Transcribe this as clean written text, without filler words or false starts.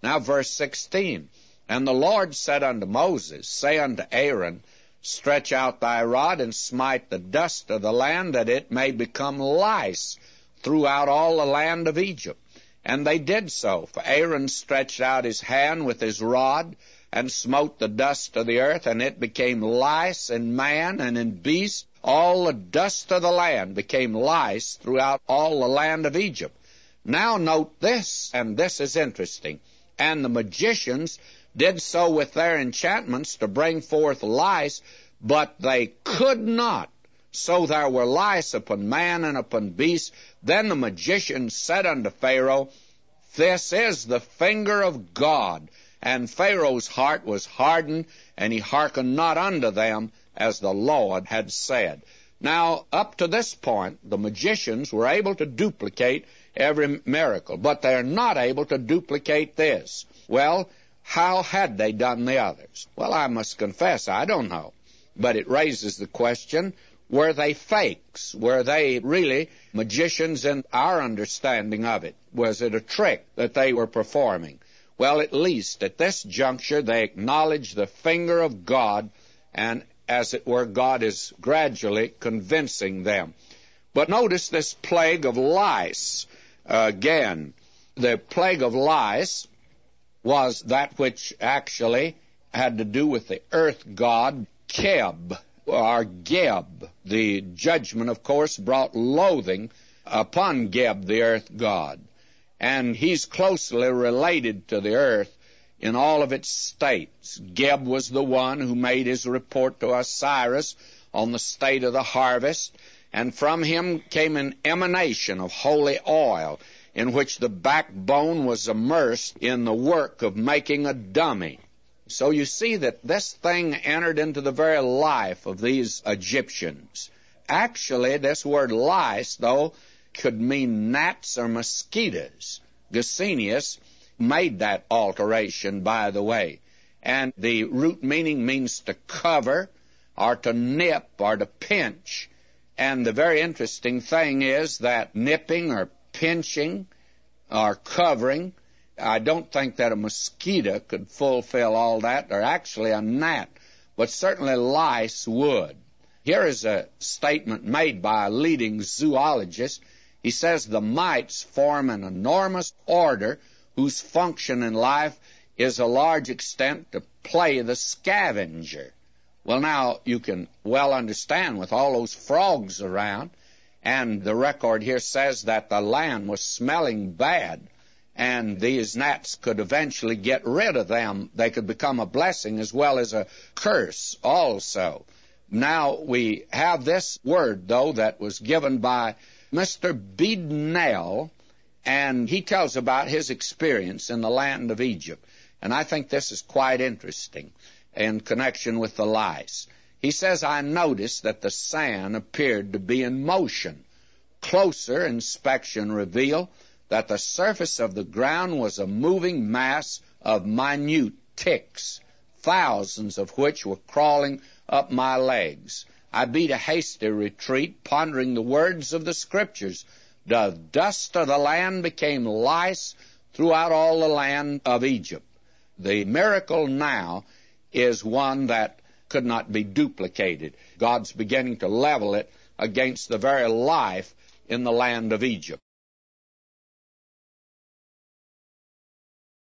Now verse 16, And the Lord said unto Moses, Say unto Aaron, Stretch out thy rod, and smite the dust of the land, that it may become lice throughout all the land of Egypt. And they did so, for Aaron stretched out his hand with his rod, and smote the dust of the earth, and it became lice in man and in beast. All the dust of the land became lice throughout all the land of Egypt. Now note this, and this is interesting. And the magicians did so with their enchantments to bring forth lice, but they could not. So there were lice upon man and upon beast. Then the magicians said unto Pharaoh, This is the finger of God. And Pharaoh's heart was hardened, and he hearkened not unto them, as the Lord had said. Now, up to this point, the magicians were able to duplicate every miracle, but they're not able to duplicate this. Well, how had they done the others? Well, I must confess, I don't know. But it raises the question, were they fakes? Were they really magicians in our understanding of it? Was it a trick that they were performing? Well, at least at this juncture, they acknowledge the finger of God, and as it were, God is gradually convincing them. But notice this plague of lice. Again, the plague of lice was that which actually had to do with the earth god Keb, or Geb. The judgment, of course, brought loathing upon Geb, the earth god. And he's closely related to the earth in all of its states. Geb was the one who made his report to Osiris on the state of the harvest, and from him came an emanation of holy oil, in which the backbone was immersed in the work of making a dummy. So you see that this thing entered into the very life of these Egyptians. Actually, this word lice, though, could mean gnats or mosquitoes. Gesenius made that alteration, by the way. And the root meaning means to cover, or to nip, or to pinch. And the very interesting thing is that nipping or pinching or covering, I don't think that a mosquito could fulfill all that, or actually a gnat, but certainly lice would. Here is a statement made by a leading zoologist. He says the mites form an enormous order whose function in life is a large extent to play the scavenger. Well, now, you can well understand with all those frogs around, and the record here says that the land was smelling bad, and these gnats could eventually get rid of them. They could become a blessing as well as a curse also. Now, we have this word, though, that was given by Mr. Beadnell, and he tells about his experience in the land of Egypt. And I think this is quite interesting in connection with the lice. He says, I noticed that the sand appeared to be in motion. Closer inspection revealed that the surface of the ground was a moving mass of minute ticks, thousands of which were crawling up my legs. I beat a hasty retreat, pondering the words of the Scriptures. The dust of the land became lice throughout all the land of Egypt. The miracle now is one that could not be duplicated. God's beginning to level it against the very life in the land of Egypt.